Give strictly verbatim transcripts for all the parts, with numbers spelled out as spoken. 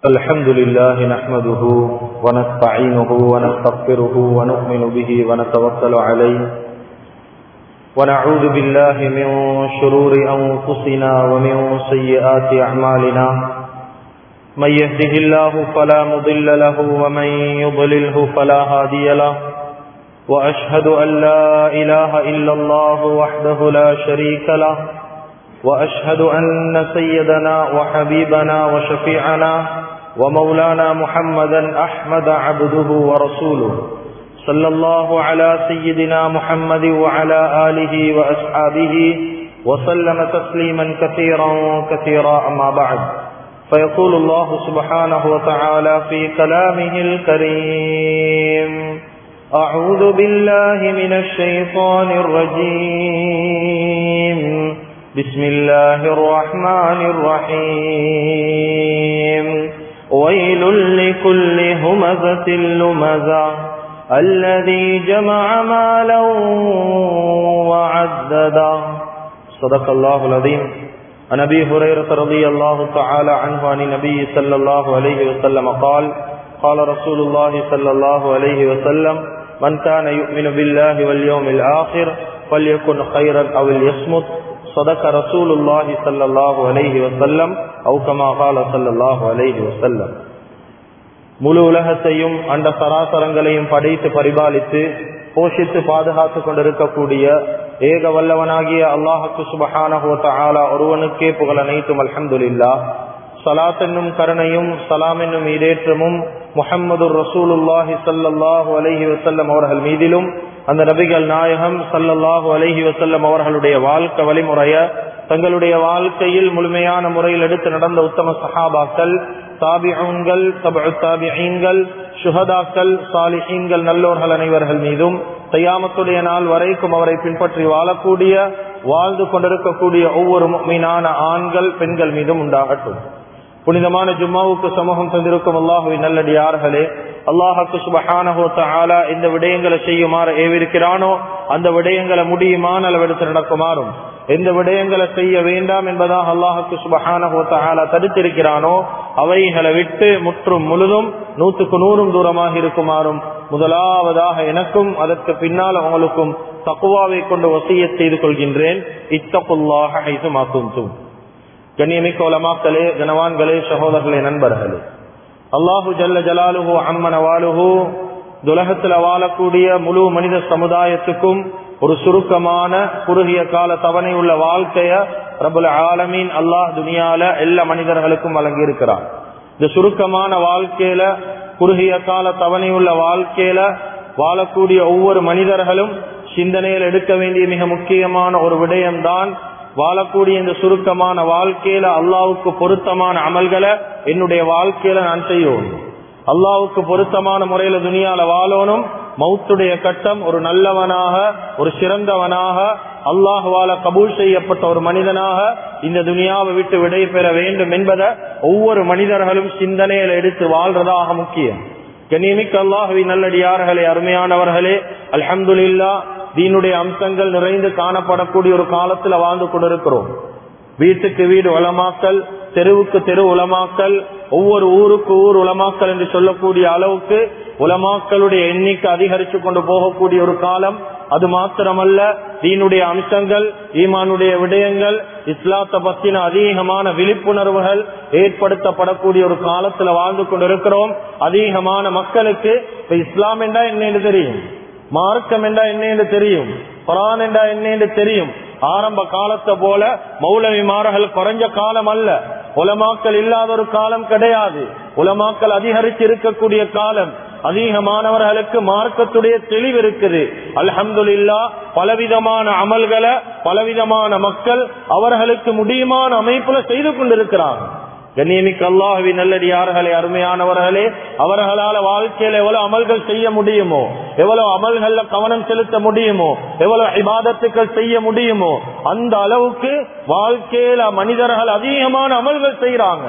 الحمد لله نحمده ونستعينه ونستغفره ونؤمن به ونتوكل عليه ونعوذ بالله من شرور أنفسنا ومن سيئات أعمالنا من يهده الله فلا مضل له ومن يضلله فلا هادي له وأشهد أن لا إله إلا الله وحده لا شريك له وأشهد أن سيدنا وحبيبنا وشفيعنا ومولانا محمدا أحمد عبده ورسوله صلى الله على سيدنا محمد وعلى آله وأصحابه وسلم تسليما كثيرا كثيرا أما بعد فيقول الله سبحانه وتعالى في كلامه الكريم أعوذ بالله من الشيطان الرجيم بسم الله الرحمن الرحيم ويل لكل همزة لمزة الذي جمع مالا وعدده صدق الله العظيم. عن أبي هريرة رضي الله تعالى عنه عن النبي صلى الله عليه وسلم قال قال رسول الله صلى الله عليه وسلم من كان يؤمن بالله واليوم الآخر فليكن خيرا أو ليصمت صدق رسول الله صلى الله عليه وسلم أو كما قال صلى الله عليه وسلم. முழு உலகத்தையும் அந்த சராசரங்களையும் படைத்து பரிபாலித்து போஷித்து பாதுகாத்து கொண்டிருக்கக்கூடிய ஏக வல்லவனாகிய அல்லாஹுக்கு சுப்ஹானஹு வ தஆலா ஒருவனுக்கே புகழ் அனைத்தும். அல்ஹம்துலில்லாஹ். ஸலாத் என்னும் கருணையும் ஸலாம் என்னும் ஈடேற்றமும் முஹம்மது ரசூலுல்லாஹி ஸல்லல்லாஹு அலைஹி வஸல்லம் அவர்கள் மீதிலும் அந்த நபிகள் நாயகம் ஸல்லல்லாஹு அலைஹி வஸல்லம் அவர்களுடைய வாழ்க்கை வழிமுறைய தங்களுடைய வாழ்க்கையில் முழுமையான முறையில் எடுத்து நடந்த உத்தம சஹாபாக்கள், தாபிஊன்கள், தபஉ தாபிஈன்கள், ஷுஹதாக்கள், சாலிஹீன்கள், நல்லோர்கள் அனைவர்கள் மீதும் கியாமத்துடைய நாள் வரைக்கும் அவரை பின்பற்றி வாழக்கூடிய வாழ்ந்து கொண்டிருக்கக்கூடிய ஒவ்வொரு முஃமினான ஆண்கள் பெண்கள் மீதும் உண்டாகட்டும். புனிதமான ஜும்மாவுக்கு சமூகம் தந்திருக்கும் அல்லாஹுவின் நல்லடியார்களே, அல்லாஹுக்கு சுப்ஹானஹு வ தஆலா இந்த விடயங்களை செய்யுமாறு ஏவிருக்கிறானோ அந்த விடயங்களை முடியுமான அளவெடுத்து நடக்குமாறும், எந்த விடயங்களை செய்ய வேண்டாம் என்பதாக அல்லாஹுக்கு சுப்ஹானஹு வ தஆலா தடுத்திருக்கிறானோ அவைகளை விட்டு முற்றும் முழுதும் நூற்றுக்கு நூறும் தூரமாக இருக்குமாறும் முதலாவதாக எனக்கும் அதற்கு பின்னால் அவங்களுக்கும் தக்வாவை கொண்டு வசியத் செய்து கொள்கின்றேன். இத்தகுல்லாஹ ஹைசுமா குன்தும். கண்ணியமிக்க உலமாக்களே, கனவான்களே, சகோதரர்களே, நண்பர்களே, அல்லாஹு ஜல்ல ஜலாலுஹு அம்மன வாலுஹு துலகத்தில் வாழக்கூடிய முழு மனித சமுதாயத்துக்கும் ஒரு சுருக்கமான குறுகிய கால தவணை உள்ள வாழ்க்கைய ரப்புல் ஆலமீன் அல்லாஹ் துனியால எல்லா மனிதர்களுக்கும் வழங்கி இருக்கிறார். இந்த சுருக்கமான வாழ்க்கையில குறுகிய கால தவணை உள்ள வாழ்க்கையில வாழக்கூடிய ஒவ்வொரு மனிதர்களும் சிந்தனையில் எடுக்க வேண்டிய மிக முக்கியமான ஒரு விடயம்தான், வாழக்கூடிய இந்த சுருக்கமான வாழ்க்கையில அல்லாஹ்வுக்கு பொருத்தமான அமல்களை என்னுடைய வாழ்க்கையில நான் செய்யணும். அல்லாஹ்வுக்கு பொருத்தமான முறையில துனியால வாழணும். மௌத்துடைய கட்டம் ஒரு நல்லவனாக, ஒரு சிறந்தவனாக, அல்லாஹ்வால கபூல் செய்யப்பட்ட ஒரு மனிதனாக இந்த துனியாவை விட்டு விடை பெற வேண்டும் என்பதை ஒவ்வொரு மனிதர்களும் சிந்தனையில எடுத்து வாழ்றதாக முக்கியம். கண்ணியமிக்க அல்லாஹ்வின் நல்லடியார்களே, அருமையானவர்களே, அல்ஹம்துலில்லாஹ், தீனுடைய அம்சங்கள் நிறைந்து காணப்படக்கூடிய ஒரு காலத்துல வாழ்ந்து கொண்டிருக்கிறோம். வீட்டுக்கு வீடு உலமாக்கல், தெருவுக்கு தெரு உலமாக்கல், ஒவ்வொரு ஊருக்கு ஊர் உலமாக்கல் என்று சொல்லக்கூடிய அளவுக்கு உலமாக்களுடைய எண்ணிக்கை அதிகரித்து கொண்டு போகக்கூடிய ஒரு காலம். அது மாத்திரமல்ல, தீனுடைய அம்சங்கள், ஈமானுடைய விடயங்கள், இஸ்லாத்தை பற்றின அதிகமான விழிப்புணர்வுகள் ஏற்படுத்தப்படக்கூடிய ஒரு காலத்துல வாழ்ந்து கொண்டிருக்கிறோம். அதிகமான மக்களுக்கு இப்ப இஸ்லாம் என்றா என்னன்னு தெரியும், மார்க்கம் என்றா என்னன்னு தெரியும், குர்ஆன் என்றா என்னன்னு தெரியும். ஆரம்ப காலத்தை போல மௌலவிமார்கள் குறைஞ்ச காலம் அல்ல, உலமாக்கள் இல்லாத ஒரு காலம் கிடையாது. உலமாக்கள் அதிகரித்து இருக்கக்கூடிய காலம். அதிகமானவர்களுக்கு மார்க்கத்துடைய தெளிவு இருக்குது. அல்ஹம்துலில்லாஹ், பலவிதமான அமல்களை பலவிதமான மக்கள் அவர்களுக்கு முடியுமான அமைப்புல செய்து கொண்டிருக்கிறாங்க. கண்ணியமிக்க அல்லாஹ்வின் நல்லடியார்களே, அருமையானவர்களே, அவர்களால வாழ்க்கையில எவ்வளவு அமல்கள் செய்ய முடியுமோ, எவ்வளவு அமல்கள்ல கவனம் செலுத்த முடியுமோ, எவ்வளவு இபாதத்துக்கள் செய்ய முடியுமோ அந்த அளவுக்கு வாழ்க்கையில மனிதர்கள் அதிகமான அமல்கள் செய்யறாங்க.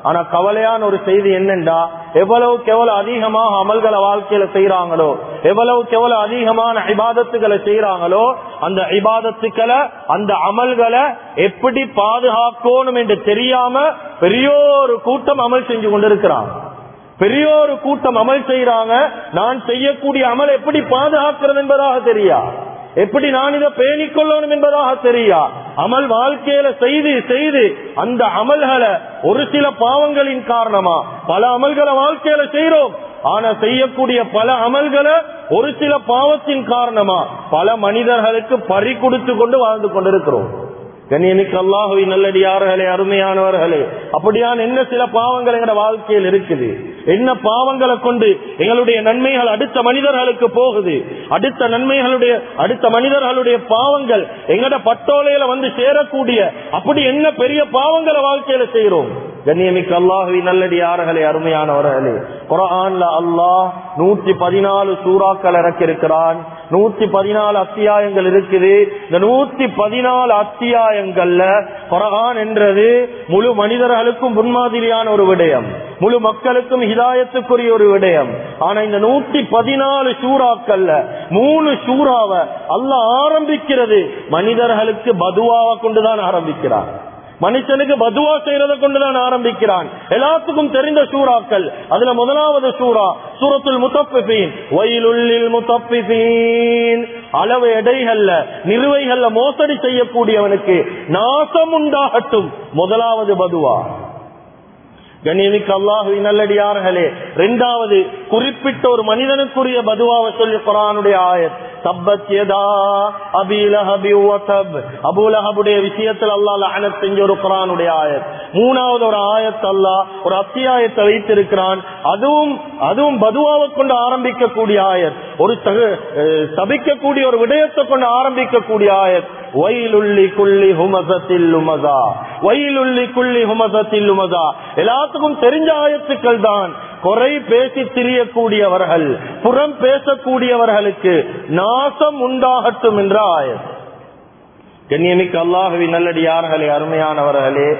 ஆனா கவலையான ஒரு செய்தி என்னண்டா, எவ்வளவுக்கு எவ்வளவு அதிகமாக அமல்களை வாழ்க்கையில செய்யறாங்களோ, எவ்வளவுக்கு எவ்வளவு அதிகமான இபாதத்துக்களை செய்யறாங்களோ, அந்த இபாதத்துக்களை அந்த அமல்களை எப்படி பாதுகாக்கணும் என்று தெரியாம பெரிய ஒரு கூட்டம் அமல் செஞ்சு கொண்டிருக்கிறாங்க. பெரிய ஒரு கூட்டம் அமல் செய்யறாங்க. நான் செய்யக்கூடிய அமல் எப்படி பாதுகாக்கிறது என்பதாக தெரியா, எப்படி நான் இதை பேணிக்கொள்ளணும் என்பதாக தெரியா, அமல் வாழ்க்கையில செய்து செய்து அந்த அமல்களை ஒரு சில பாவங்களின் காரணமா பல அமல்களை வாழ்க்கையில செய்யறோம். ஆனா செய்யக்கூடிய பல அமல்களை ஒரு சில பாவத்தின் காரணமா பல மனிதர்களுக்கு பறி கொடுத்து கொண்டு வாழ்ந்து கொண்டிருக்கிறோம். கண்ணியமிக்க அல்லாஹுவின் நல்லடியார்களே, அருமையானவர்களே, அப்படியான என்ன சில பாவங்கள் எங்க வாழ்க்கையில் இருக்குது, என்ன பாவங்களை கொண்டு எங்களுடைய நன்மைகள் அடுத்த மனிதர்களுக்கு போகுது, அடுத்த நன்மைகளுடைய அடுத்த மனிதர்களுடைய பாவங்கள் எங்கட பட்டோலையில வந்து சேரக்கூடிய அப்படி என்ன பெரிய பாவங்களை வாழ்க்கையில செய்யறோம். கண்ணியமிக்க அல்லாஹுவின் நல்லடியார்களே, அருமையானவர்களே, குர்ஆன்ல அல்லாஹ் நூற்றி பதினாலு சூறாக்கள் இறக்கியிருக்கிறான். நூத்தி பதினாலு அத்தியாயங்கள் இருக்குது. இந்த நூத்தி பதினாலு அத்தியாயங்கள்ல குர்ஆன் என்றது முழு மனிதர்களுக்கும் முன்மாதிரியான ஒரு விடயம், முழு மக்களுக்கும் ஹிதாயத்துக்குரிய ஒரு விடயம். ஆனா இந்த நூத்தி பதினாலு சூறாக்கள்ல மூணு சூறாவை அல்லாஹ் ஆரம்பிக்கிறது மனிதர்களுக்கு பதுவாவை கொண்டுதான் ஆரம்பிக்கிறார். மனுஷனுக்கு பதுவா செய்யறதை கொண்டுதான் ஆரம்பிக்கிறான். எல்லாத்துக்கும் தெரிந்த சூறாக்கள். அதுல முதலாவது சூரா சூரத்துல் முத்தஃபிஃபீன். வயலுல் முத்தஃபிஃபீன், அளவு எடைகள்ல நிறுவைகள்ல மோசடி செய்யக்கூடியவனுக்கு நாசம் உண்டாகட்டும். முதலாவது பதுவா. கண்ணியமிக்க அல்லாஹுவின் நல்லடியார்களே, இரண்டாவது குறிப்பிட்ட ஒரு மனிதனுக்குரிய பதுவாவை சொல்லி குர்ஆனுடைய ஆயத் தப்பத் யதா அபீ லஹபி வ தப், அபூ லஹபுடைய விஷயத்தில் அல்லாஹ் லஅனத் செஞ்ச ஒரு குர்ஆனுடைய ஆயத். மூணாவது ஒரு ஆயத் அல்லாஹ் ஒரு அத்தியாயத்தை வைத்திருக்கிறான். அதுவும் அதுவும் பதுவாவை கொண்டு ஆரம்பிக்கக்கூடிய ஆயத், ஒரு சபிக்கக்கூடிய ஒரு விடயத்தை கொண்டு ஆரம்பிக்கக்கூடிய ஆயத். வயலுல்லி குல்லி ஹுமஸத்தில் லுமஸா, வயலுல்லி குல்லி ஹுமஸத்தில் லுமஸா. எல்லாத்துக்கும் தெரிஞ்ச ஆயத்துக்கள் தான். குறை பேசி திரியக்கூடியவர்கள், புறம் பேசக்கூடியவர்களுக்கு நாசம் உண்டாகட்டும் என்ற ஆயத். கண்ணியமிக்க அல்லாஹுவின் நல்லடியார்களே, அருமையானவர்களே,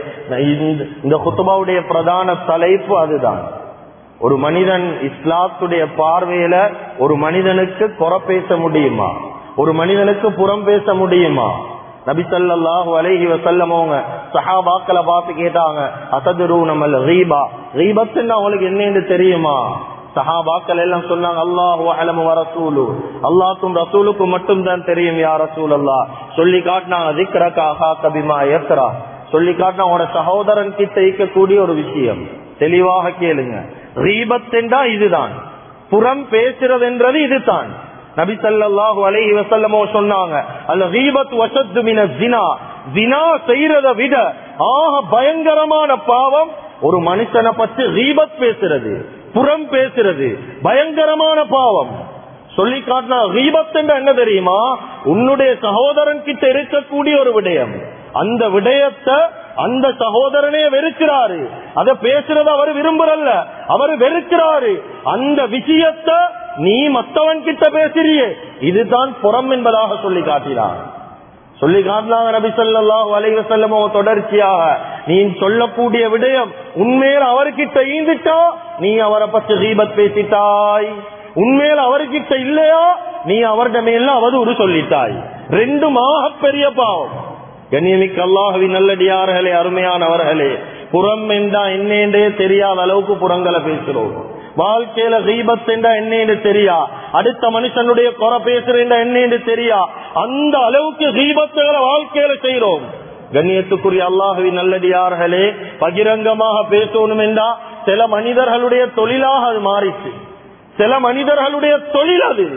இந்த குத்பாவுடைய பிரதான தலைப்பு அதுதான். ஒரு மனிதன் இஸ்லாத்துடைய பார்வையில ஒரு மனிதனுக்கு குறை பேச முடியுமா, ஒரு மனிதனுக்கு புறம் பேச முடியுமா? நபி ஸல்லல்லாஹு அலைஹி வஸல்லம் அவங்க சஹாபாக்களை பார்த்து கேட்டாங்க, அத்ததுரூனமல் கீபா, கீபத்துன்னா உங்களுக்கு என்னன்னு தெரியுமா? சஹாபாக்கள் எல்லாம் சொன்னாங்க, அல்லாஹு அலமு வ ரசூலு, அல்லாஹ்க்கும் ரசூலுக்கும் மட்டும் தான் தெரியும் யா ரசூலல்லாஹ். சொல்லி காட்டினாங்க, ذிக்ரக அஹாக பிமா யக்ரா, சொல்லி காட்டினா உங்களோட சகோதரன் கிட்ட இருக்கக்கூடிய ஒரு விஷயம். தெளிவாக கேளுங்க, கீபத் என்றா இதுதான், புறம் பேசுறது என்றது இதுதான். நபி ஸல்லல்லாஹு அலைஹி வஸல்லம் சொன்னாங்க, அல் கீபத் வஷத்து மின ஸினா, ஸினா செய்யறதை விட ஆக பயங்கரமான பாவம் ஒரு மனுஷனை பற்றி கீபத் பேசுறது, புறம் பேசுறது பயங்கரமான பாவம். சொல்லி காட்டினா கீபத் என்ற என்ன தெரியுமா? உன்னுடைய சகோதரன் கிட்ட இருக்கக்கூடிய ஒரு விடயம், அந்த விடயத்தை அந்த சகோதரனே வெறுக்கிறாரு, அத பேசுறத அவர் விரும்புறல்ல, அவர் வெறுக்கிறாரு. அந்த விஷயத்தை நீ மத்தவன் கிட்ட பேசுறியே, இதுதான் புறம் என்பதாக சொல்லி காட்டினார். சொல்லி காட்டினாங்க நபி ஸல்லல்லாஹு அலைஹி வஸல்லம் தொடர்ச்சியாக, நீ சொல்லக்கூடிய விடயம் உண்மையில அவர்கிட்ட ஈந்துட்டா நீ அவரை பற்றி கீபத் பேசிட்டாய், உண்மையில அவர்கிட்ட இல்லையா நீ அவருடைய மேல அவதூறு சொல்லிட்டாய். ரெண்டுமாக பெரிய பாவம். கண்ணியமிக்க அல்லாஹுவின் நல்லடியார்களே, அருமையானவர்களே, புறம் என்றா என்னென்றே தெரியாத அளவுக்கு புறங்களை பேசுறோம். வாழ்க்கையில கீபத் என்றா என்னன்னு தெரியா, அடுத்த மனுஷனுடைய குறை பேசுறா என்னன்னு தெரியா, அந்த அளவுக்கு கீபத்துகளை வாழ்க்கையில செய்யறோம். கண்ணியத்துக்குரிய அல்லாஹுவின் நல்லடியார்களே, பகிரங்கமாக பேசணும் என்றா சில மனிதர்களுடைய தொழிலாக அது மாறிச்சு. சில மனிதர்களுடைய தொழில் அது.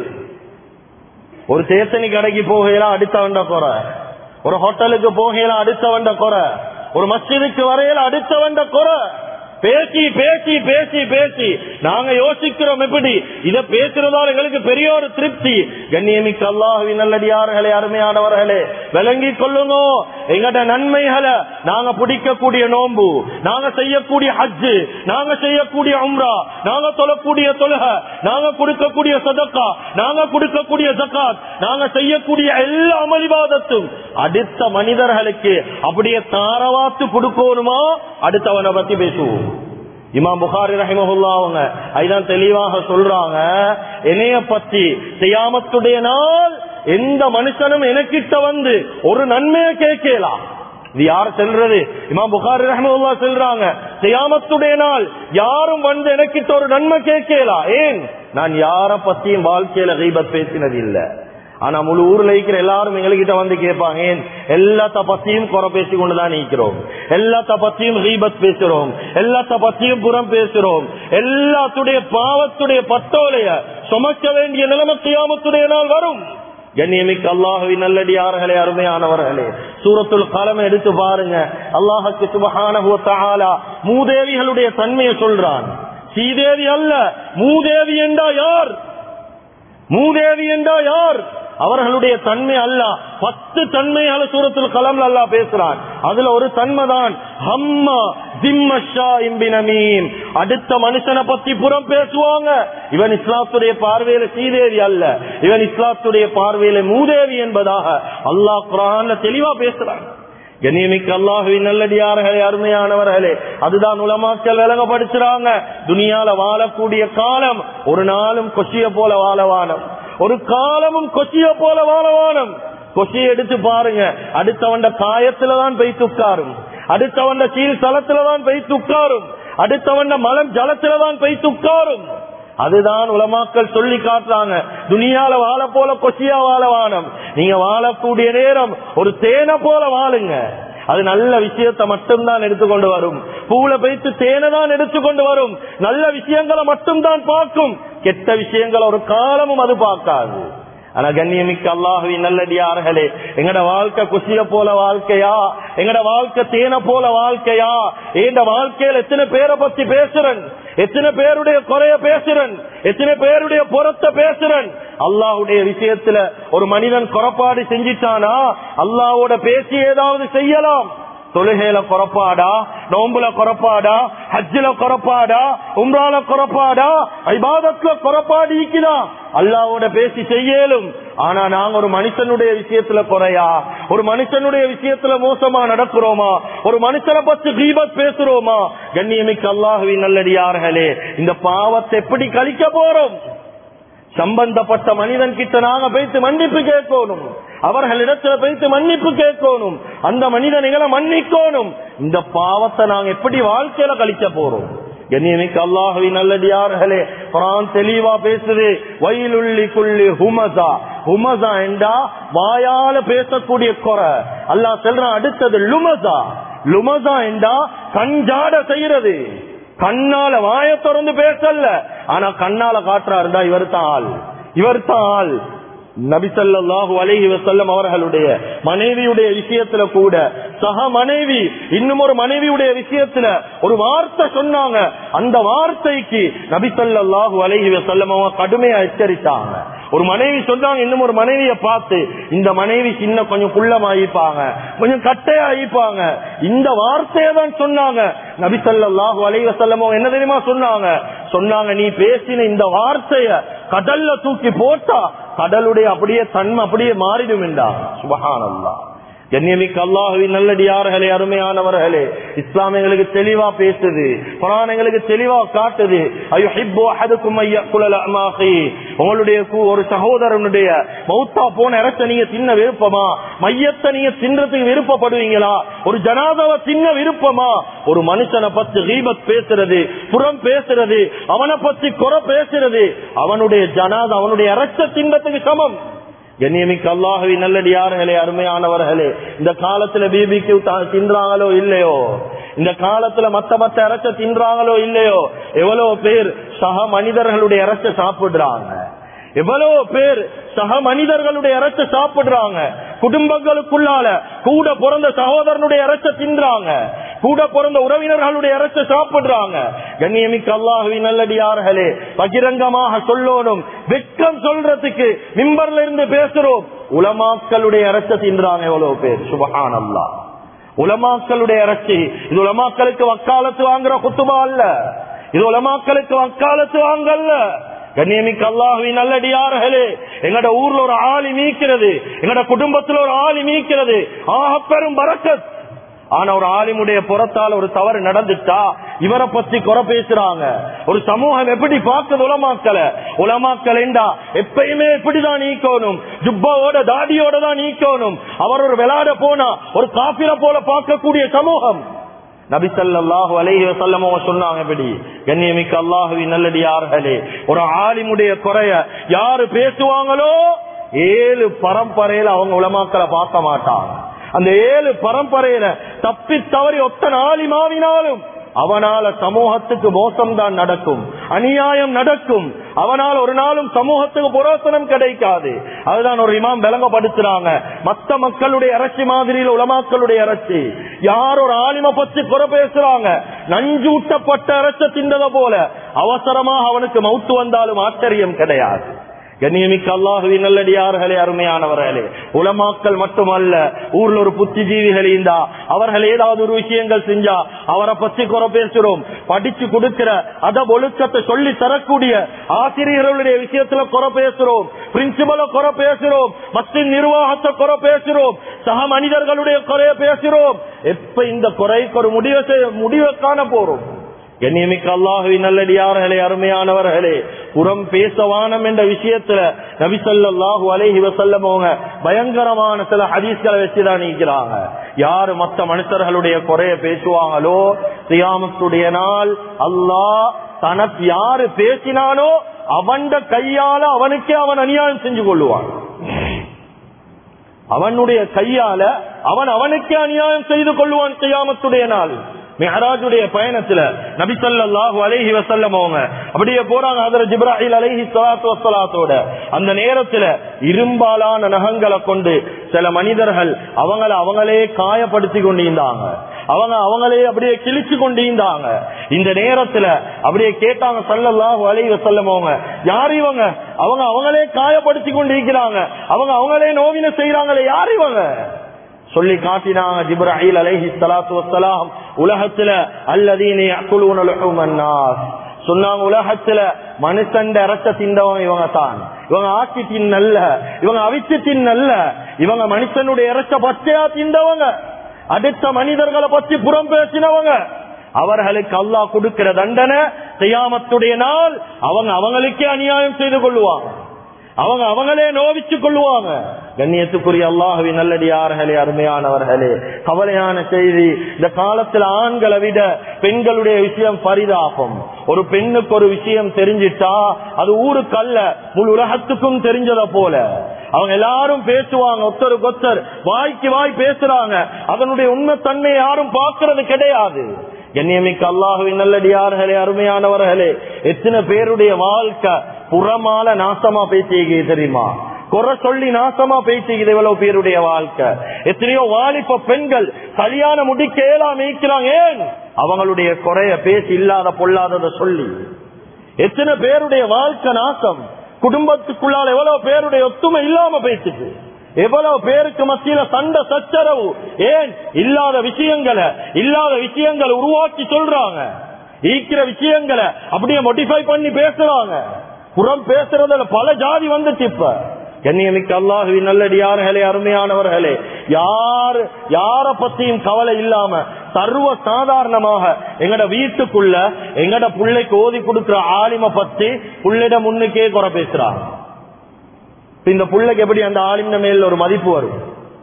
ஒரு சேத்தனி கடைக்கு போகலாம் அடுத்தவண்ட குறை, ஒரு ஹோட்டலுக்கு போகலாம் அடுத்தவண்ட குறை, ஒரு மஸ்ஜிதுக்கு வரையில அடுத்தவண்ட குறை. பேசி பேசி பேசி பேசி நாங்க யோசிக்கிறோம் எப்படி இத பேசுறதால எங்களுக்கு பெரிய ஒரு திருப்தி. கண்ணியமிக்க அல்லாஹுவின் நல்லடியார்களே, அருமையானவர்களே, விளங்கி கொள்ளுங்க, எங்கட நன்மைகளை நாங்க பிடிக்கக்கூடிய நோன்பு, நாங்க செய்யக்கூடிய ஹஜ்ஜு, நாங்க செய்யக்கூடிய உம்ரா, நாங்க தொழக்கூடிய தொழுக, நாங்க கொடுக்கக்கூடிய சதக்கா, நாங்க கொடுக்கக்கூடிய ஜகாத், நாங்க செய்யக்கூடிய எல்லா அமளிவாதத்தும் அடுத்த மனிதர்களுக்கு அப்படியே தாரவாத்து கொடுக்கணுமா? அடுத்தவனை பத்தி பேசுவோம். இமாம் புகாரி ரஹிமஹுல்லாஹ் அவங்க ஐதான் தெளிவாக சொல்றாங்க, என்னைய பத்தி கியாமத்துடைய நாள் எந்த மனுஷனும் எனக்கிட்ட வந்து ஒரு நன்மையை கேட்கலாம். இது யார் சொல்றது? இமாம் புகாரி ரஹிமஹுல்லாஹ் சொல்றாங்க, கியாமத்துடைய நாள் யாரும் வந்து எனக்கிட்ட ஒரு நன்மை கேட்கலாம். ஏன்? நான் யார பத்தியும் வாழ்க்கையில கீபத் பேசினது இல்ல. ஆனா முழு ஊர்ல இருக்கிற எல்லாரும் எங்ககிட்ட வந்து கேட்பாங்க, ஏன் எல்லாத்த பத்தியும் குறை பேசி கொண்டுதான் இருக்கிறோம், எல்லாத்த பத்தியும் கீபத் பேசுறோம், எல்லாத்த பத்தியும் புறம் பேசுறோம், எல்லாத்துடைய பாவத்துடைய பட்டோலைய சுமக்க வேண்டிய நிலைமை கியாமத்துடைய நாள் வரும். கண்ணியமிக்க அல்லாஹுவின் நல்லடியார்களே, அருமையானவர்களே, சூரத்துல் கலம் எடுத்து பாருங்க. அல்லாஹ்வுக்கு சுப்ஹானஹு வ தஆலா மூதேவிகளுடைய தன்மையை சொல்றான். சீதேவி அல்ல, மூதேவி என்றா யார்? மூதேவி என்றா யார்? அவர்களுடைய தன்மை அல்ல, பத்து தன்மையால சூரத்துல் கலம்ல அல்லாஹ் பேசுறான். அதுல ஒரு தன்மைதான் ஹம்மா திம்மஷா இம்பினமீம். அடுத்த மனுஷனை பத்தி புறம் பேசுவாங்க. இவன் இஸ்லாத்துடைய பார்வையில சீதேவி அல்ல, இவன் இஸ்லாத்துடைய பார்வையில மூதேவி என்பதாக அல்லாஹ் குர்ஆன்ல தெளிவா பேசுறான். கண்ணியமிக்க அல்லாஹுவின் நல்லடியார்களே, அருமையானவர்களே, அதுதான் உலமாக்கள் விளங்கப்படுத்துறாங்க. துனியால வாழக்கூடிய காலம் ஒரு நாளும் கொச்சிய போல வாழவானம், ஒரு காலமும் கொச்சிய போல வாழவானம். கொச்சியை எடுத்து பாருங்க, அடுத்தவண்ட காயத்துலதான் போய் துக்காரும், அடுத்தவண்ட கீழ் தளத்துலதான் போய் துக்காரும், அடுத்தவண்ட மலம் ஜலத்துலதான் போய் துக்காரும். அதுதான் உலமாக்கள் சொல்லி காட்டுறாங்க. துனியால வாழ போல கொசியா வாழவானம், நீங்க வாழக்கூடிய நேரம் ஒரு தேனை போல வாழுங்க. அது நல்ல விஷயத்தை மட்டும்தான் எடுத்துக்கொண்டு வரும். பூல வைத்து தேனை தான் எடுத்துக்கொண்டு வரும். நல்ல விஷயங்களை மட்டும்தான் பார்க்கும், கெட்ட விஷயங்களை ஒரு காலமும் அது பார்க்காது. ஆனா கண்ணியமிக்க அல்லாஹுவின் நல்லடியார்களே, எங்கட வாழ்க்கை குசிய போல வாழ்க்கையா, எங்கட வாழ்க்கை தேனை போல வாழ்க்கையா? இந்த வாழ்க்கையில எத்தனை பேரை பத்தி பேசுறன், எத்தனை பேருடைய குறைய பேசுறன், எத்தனை பேருடைய புறத்தை பேசுறன். அல்லாஹுடைய விஷயத்துல ஒரு மனிதன் குறைபாடு செஞ்சிட்டானா அல்லாஹ்வோட பேசி ஏதாவது செய்யலாம். தொழுகையில குறைப்பாடா, நோம்புல குறைப்பாடா, ஹஜ்ஜில குறைப்பாடா, உம்ரால குறைப்பாடா, இபாதத்துல குறைபாடு இருக்குதா, அல்லாஹ்வோட பேசி செய்யலும். ஆனா நாங்க ஒரு மனுஷனுடைய விஷயத்துல குறையா, ஒரு மனுஷனுடைய விஷயத்துல மோசமா நடக்கிறோமா, ஒரு மனுஷனை பத்தி கீபத் பேசுறோமா? கண்ணியமிக்க அல்லாஹுவின் நல்லடியார்களே, இந்த பாவத்தை எப்படி கழிக்க போறோம்? சம்பந்தப்பட்ட மனிதன் கிட்ட நாங்க போய்த்து மன்னிப்பு கேட்கணும், அவர்களிடத்துல போய்த்து மன்னிப்பு கேட்கணும், அந்த மனிதனை மன்னிக்கணும். இந்த பாவத்தை நாங்க எப்படி வாழ்க்கையில கழிக்க போறோம்? கண்ணியமிக்க அல்லாஹுவின் நல்லடியார்களே, குர்ஆன் தெளிவா பேசுது, வயலுள்ளி குல்லி ஹுமஸா. ஹுமஸா என்றா வாயால பேசக்கூடிய குறை. அல்லாஹ் சொல்றான் அடுத்தது லுமஸா. லுமஸா என்றா கஞ்சாட செய்யறது. கண்ணால வாய திறந்து பேசல, ஆனா கண்ணால காட்டுறாருந்தா இவர் தான் ஆள், இவர் தான் ஆள். நபி ஸல்லல்லாஹு அலைஹி வஸல்லம் அவர்களுடைய மனைவியுடைய விஷயத்துல கூட சக மனைவி இன்னும் ஒரு மனைவியுடைய விஷயத்துல ஒரு வார்த்தை சொன்னாங்க. அந்த வார்த்தைக்கு நபி ஸல்லல்லாஹு அலைஹி வஸல்லம் அவங்க கடுமையா எச்சரித்தாங்க. ஒரு மனைவி சொன்னாங்க இன்னும் ஒரு மனைவியை பார்த்து, இந்த மனைவி சின்ன கொஞ்சம் குள்ளமாயிப்பாங்க, கொஞ்சம் கட்டையாயிப்பாங்க. இந்த வார்த்தையை தான் சொன்னாங்க. நபி ஸல்லல்லாஹு அலைஹி வஸல்லம் என்ன தெரியுமா சொன்னாங்க? சொன்னாங்க நீ பேசின இந்த வார்த்தைய கடல்ல தூக்கி போட்டா கடலுடைய அப்படியே தன்மை அப்படியே மாறிடும் என்றார். சுப்ஹானல்லாஹ். கண்ணியமிக்க அல்லாஹுவின் நல்லடியார்களே, அருமையானவர்களே, இஸ்லாம் எங்களுக்கு தெளிவா பேசுது, குர்ஆன் எங்களுக்கு தெளிவா காட்டுது. அய்யுஹிப்பு அஹதுக்கும் அய்யகுல லஹ்மாஹி. உங்களுடைய ஒரு சகோதரனுடைய மௌத்தா போன இறச்ச நீங்க தின்ன விருப்பமா? மையத்தை நீங்க தின்றதுக்கு விருப்பப்படுவீங்களா? ஒரு ஜனாதாவை தின்ன விருப்பமா? ஒரு மனுஷனை பத்தி கீபத் பேசுறது, புறம் பேசுறது, அவனை பத்தி குறை பேசுறது, அவனுடைய ஜனாதா அவனுடைய இறச்ச தின்றதுக்கு சமம். கண்ணியமிக்க அல்லாஹுவின் நல்லடியார்களே, அருமையானவர்களே, இந்த காலத்துல பிபிக்கு தின்றாங்களோ இல்லையோ, இந்த காலத்துல மத்த மத்த இறைச்ச தின்றாங்களோ இல்லையோ, எவ்வளவு பேர் சக மனிதர்களுடைய இறைச்ச சாப்பிடுறாங்க, எவ்வளவு பேர் சக மனிதர்களுடைய இறைச்ச சாப்பிடுறாங்க. குடும்பங்களுக்குள்ளால கூட பிறந்த சகோதரனுடைய இறைச்ச தின்றாங்க, கூட பிறந்த உறவினர்களுடைய இறைச்ச சாப்பிடுறாங்க. கண்ணியமிக்க அல்லாஹுவின் நல்லடியார்களே, பகிரங்கமாக சொல்லணும், வெட்கம் சொல்றதுக்கு மிம்பர்ல இருந்து பேசுறோம். உலமாக்களுடைய இறைச்ச தின்றாங்க எவ்வளவு பேர். சுப்ஹானல்லாஹ். உலமாக்களுடைய இறைச்சி. இது உலமாக்களுக்கு வக்காலத்து வாங்குற குத்துபா அல்ல, இது உலமாக்களுக்கு வக்காலத்து வாங்கல்ல. கண்ணியமிக்க அல்லாஹுவின் நல்லடியார்களே, எங்கட ஊர்ல ஒரு ஆளி மீக்கிறது, எங்கட குடும்பத்துல ஒரு ஆளி மீக்கிறது, ஆக பெரும் பரக்கத். ஆனா ஒரு ஆலிமுடைய புறத்தால் ஒரு தவறு நடந்துட்டா இவரை பத்தி குறை பேசுறாங்க. ஒரு சமூகம் எப்படி பார்க்குது உலமாக்களை? உலமாக்கள் என்றா எப்பயுமே எப்படிதான் நீக்கணும், ஜுப்பாவோட தாடியோட தான் நீக்கணும். அவர் ஒரு விளையாட போனா ஒரு காபிர போல பார்க்கக்கூடிய சமூகம். நபி ஸல்லல்லாஹு அலைஹி வஸல்லம் சொன்னாங்க, எப்படி கண்ணியமிக்க அல்லாஹ்வின் நல்லடியார்களே, ஒரு ஆலிமுடைய குறைய யாரு பேசுவாங்களோ ஏழு பரம்பரையில அவங்க உலமாக்களை பார்க்க மாட்டாங்க. அந்த ஏழு பரம்பரையில தப்பி தவறி ஒத்தன் ஆலிமாவினாலும் அவனால சமூகத்துக்கு மோசம் தான் நடக்கும், அநியாயம் நடக்கும். அவனால் ஒரு நாளும் சமூகத்துக்கு புரோசனம் கிடைக்காது. அதுதான் ஒரு இமாம் விளங்கப்படுத்துறாங்க, மத்த மக்களுடைய அரசி மாதிரியில் உலமாக்களுடைய அரசி. யார் ஒரு ஆலிம பற்றி குறை பேசுறாங்க, நஞ்சூட்டப்பட்ட அரச தின்றத போல அவசரமாக அவனுக்கு மௌத்து வந்தாலும் ஆச்சரியம் கிடையாது. கண்ணியமிக்க அல்லாஹுவின் நல்லடியார்களே, அருமையானவர்களே, உலமாக்கள் மட்டுமல்ல, ஊர்ல ஒரு புத்திஜீவிகள் இருந்தா அவர்கள் ஏதாவது ஒரு விஷயங்கள் செஞ்சா அவரை பற்றி குறை பேசுறோம். படிச்சு கொடுக்கிற அத ஒழுக்கத்தை சொல்லி தரக்கூடிய ஆசிரியர்களுடைய விஷயத்துல குறை பேசுறோம், பிரின்சிபலை குறை பேசுறோம், மற்ற நிர்வாகத்தை குறை பேசுறோம், சக மனிதர்களுடைய குறைய பேசுறோம். எப்ப இந்த குறைக்கு ஒரு முடிவை முடிவை காண போறோம்? கண்ணியமிக்க அல்லாஹுவின் நல்லடியார்களே, அருமையானவர்களே, புறம் பேசவானம் என்ற விஷயத்துல நபி ஸல்லல்லாஹு அலைஹி வஸல்லம் அவங்க பயங்கரமான சில ஹதீஸ்களை வச்சுதான் நீக்கிறாங்க. யாரு மற்ற மனுஷர்களுடைய குறைய பேசுவாங்களோ கியாமத்துடைய நாள் அல்லாஹ் தனக்கு யாரு பேசினானோ அவன்ட கையால அவனுக்கே அவன் அநியாயம் செஞ்சு கொள்ளுவான். அவனுடைய கையால அவன் அவனுக்கே அநியாயம் செய்து கொள்வான் கியாமத்துடைய நாள். மிஹராஜுடைய பயணத்துல நபி ஸல்லல்லாஹு அலைஹி வஸல்லம் அவங்க அப்படியே போறாங்க ஹஜ்ரத் ஜிப்ராயில் அலைஹி ஸலாத்து வஸ்ஸலாத்தோட. அந்த நேரத்துல இரும்பாலான நகங்களை கொண்டு சில மனிதர்கள் அவங்கள அவங்களே காயப்படுத்தி கொண்டிருந்தாங்க, அவங்க அவங்களே அப்படியே கிழிச்சு கொண்டிருந்தாங்க. இந்த நேரத்துல அப்படியே கேட்டாங்க ஸல்லல்லாஹு அலைஹி வஸல்லம் அவங்க, யார் இவங்க? அவங்க அவங்களே காயப்படுத்தி கொண்டிருக்கிறாங்க, அவங்க அவங்களே நோவினை செய்யறாங்களே, யார் இவங்க? சொல்லி காட்டினாங்க ஜிப்ராயில் அலைஹி ஸலாத்து வஸ்ஸலாம், உலகத்துல அல்லதீன யஅகுலூன லுஹுமன் நாஸ், சொன்னாங்க உலகத்துல மனுஷண்ட இரத்த திண்டவங்க இவங்க தான். இவங்க ஆக்கி தின்னல்ல, இவங்க அவிச்சு தின்னல்ல, இவங்க மனுஷனுடைய இரத்த பச்சையா திண்டவங்க, அடுத்த மனிதர்களை பற்றி புறம் பேசினவங்க. அவர்களுக்கு அல்லாஹ் கொடுக்கிற தண்டனை கியாமத்துடைய நாள் அவங்க அவங்களுக்கே அநியாயம் செய்து கொள்ளுவாங்க, அவங்க அவங்களே நோவிச்சு கொள்ளுவாங்க. கண்ணியத்துக்குரிய அல்லாஹ்வின் நல்லடியார்களே, அருமையானவர்களே, கவலையான செய்தி. இந்த காலத்துல ஆண்களை விட பெண்களுடைய விஷயம் பரிதாபம். ஒரு பெண்ணுக்கு ஒரு விஷயம் தெரிஞ்சிட்டா அது ஊருக்கு அல்ல முழு உலகத்துக்கும் தெரிஞ்சத போல. அவங்க எல்லாரும் பேசுவாங்க, ஒத்தருக்கு ஒத்தர் வாய்க்கு வாய் பேசுறாங்க, அதனுடைய உண்மை தன்மை யாரும் பார்க்கறது கிடையாது. கண்ணியமிக்க அல்லாஹ்வின் நல்லடியார்களே, அருமையானவர்களே, எத்தனை பேருடைய வாழ்க்கை புறமால நாசமா பேசியது தெரியுமா? குறை சொல்லி நாசமா பேசிக்குது எவ்வளவு பேருடைய வாழ்க்கை. எத்தனையோ வாலிப பெண்கள் கல்யாணம் முடிக்க ஏலாம் இருக்கிறாங்க, ஏன்? அவங்களுடைய குறைய பேசி இல்லாத பொல்லாததை சொல்லி. எத்தனை பேருடைய வாழ்க்கை நாசம், குடும்பத்துக்குள்ளால எவ்வளவு பேருடைய ஒத்துமை இல்லாம பேசிட்டு, எவ்வளவு பேருக்கு மத்தியில சண்டை சச்சரவு, ஏன்? இல்லாத விஷயங்களை இல்லாத விஷயங்களை உருவாக்கி சொல்றாங்க, ஈக்கிற விஷயங்களை அப்படியே மோடிஃபை பண்ணி பேசுறாங்க. புறம் பேசுறதுல பல ஜாதி வந்துட்டு. இப்ப கண்ணியமிக்க அல்லாஹ்வின் நல்லடியார்களே, அருமையானவர்களே, யார் யார பத்தியும் கவலை இல்லாம சர்வ சாதாரணமாக எங்கட வீட்டுக்குள்ள எங்கட பிள்ளைக்கு ஓதி கொடுக்கிற ஆலிம பத்தி புள்ளிட முன்னுக்கே குறை பேசுறாங்க. இந்த பிள்ளைக்கு எப்படி அந்த ஆலிம மேல ஒரு மதிப்பு வரும்?